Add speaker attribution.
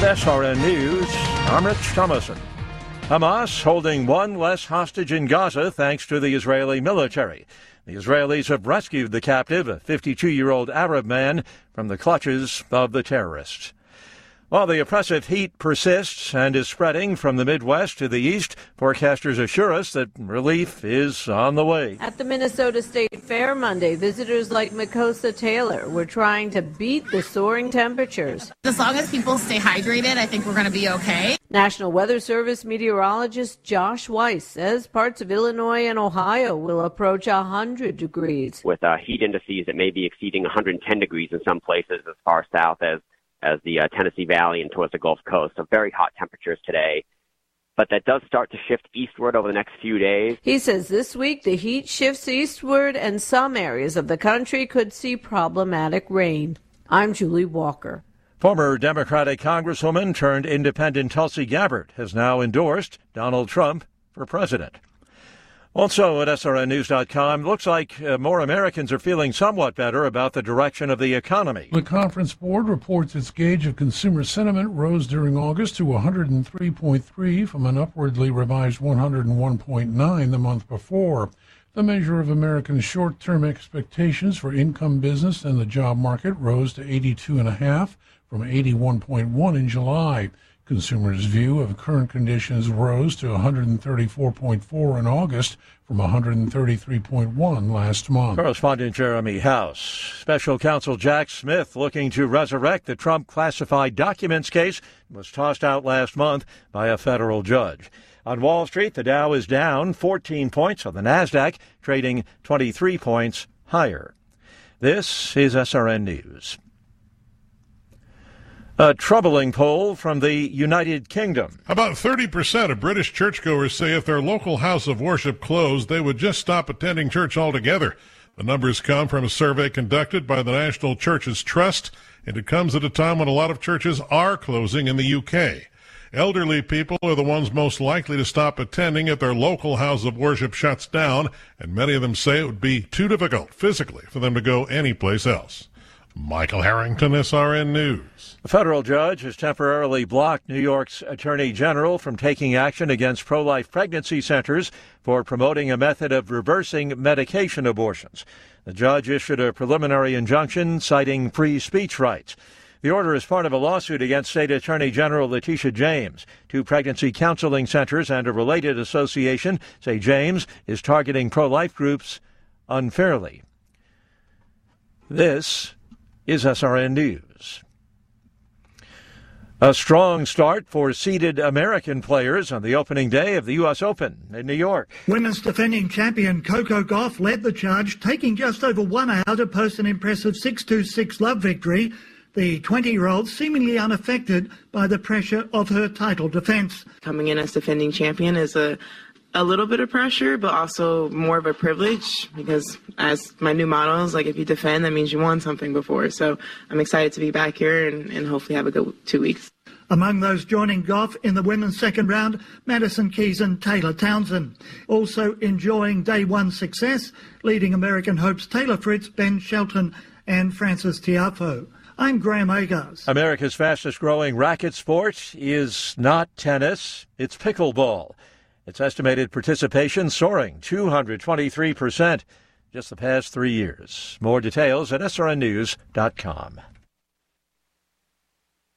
Speaker 1: With SRN News, I'm Rich Thomason. Hamas holding one less hostage in Gaza thanks to the Israeli military. The Israelis have rescued the captive, a 52-year-old Arab man, from the clutches of the terrorists. While the oppressive heat persists and is spreading from the Midwest to the east, forecasters assure us that relief is on the way.
Speaker 2: At the Minnesota State Fair Monday, visitors like Makosa Taylor were trying to beat the soaring temperatures.
Speaker 3: As long as people stay hydrated, I think we're going to be okay.
Speaker 2: National Weather Service meteorologist Josh Weiss says parts of Illinois and Ohio will approach 100 degrees.
Speaker 4: With heat indices that may be exceeding 110 degrees in some places as far south as the Tennessee Valley and towards the Gulf Coast. So very hot temperatures today. But that does start to shift eastward over the next few days.
Speaker 2: He says this week the heat shifts eastward and some areas of the country could see problematic rain. I'm Julie Walker.
Speaker 1: Former Democratic Congresswoman turned independent Tulsi Gabbard has now endorsed Donald Trump for president. Also at SRNnews.com, looks like more Americans are feeling somewhat better about the direction of the economy.
Speaker 5: The Conference Board reports its gauge of consumer sentiment rose during August to 103.3 from an upwardly revised 101.9 the month before. The measure of Americans' short-term expectations for income, business, and the job market rose to 82.5 from 81.1 in July. Consumers' view of current conditions rose to 134.4 in August from 133.1 last month.
Speaker 1: Correspondent Jeremy House. Special counsel Jack Smith, looking to resurrect the Trump classified documents case, was tossed out last month by a federal judge. On Wall Street, the Dow is down 14 points on the NASDAQ, trading 23 points higher. This is SRN News. A troubling poll from the United Kingdom.
Speaker 6: About 30% of British churchgoers say if their local house of worship closed, they would just stop attending church altogether. The numbers come from a survey conducted by the National Churches Trust, and it comes at a time when a lot of churches are closing in the UK. Elderly people are the ones most likely to stop attending if their local house of worship shuts down, and many of them say it would be too difficult physically for them to go anyplace else. Michael Harrington, SRN News.
Speaker 1: A federal judge has temporarily blocked New York's Attorney General from taking action against pro-life pregnancy centers for promoting a method of reversing medication abortions. The judge issued a preliminary injunction citing free speech rights. The order is part of a lawsuit against State Attorney General Letitia James. Two pregnancy counseling centers and a related association say James is targeting pro-life groups unfairly. This is SRN News. A strong start for seeded American players on the opening day of the U.S. Open in New York.
Speaker 7: Women's defending champion Coco Gauff led the charge, taking just over 1 hour to post an impressive 6-2-6 love victory. The 20-year-old seemingly unaffected by the pressure of her title defense.
Speaker 8: Coming in as defending champion is a little bit of pressure, but also more of a privilege because as my new motto is, like, if you defend, that means you won something before. So I'm excited to be back here and hopefully have a good 2 weeks.
Speaker 7: Among those joining Gauff in the women's second round, Madison Keys and Taylor Townsend. Also enjoying day one success, leading American hopes Taylor Fritz, Ben Shelton and Frances Tiafoe. I'm Graham Agars.
Speaker 1: America's fastest-growing racket sport is not tennis, it's pickleball. Its estimated participation soaring 223% just the past 3 years. More details at srnnews.com.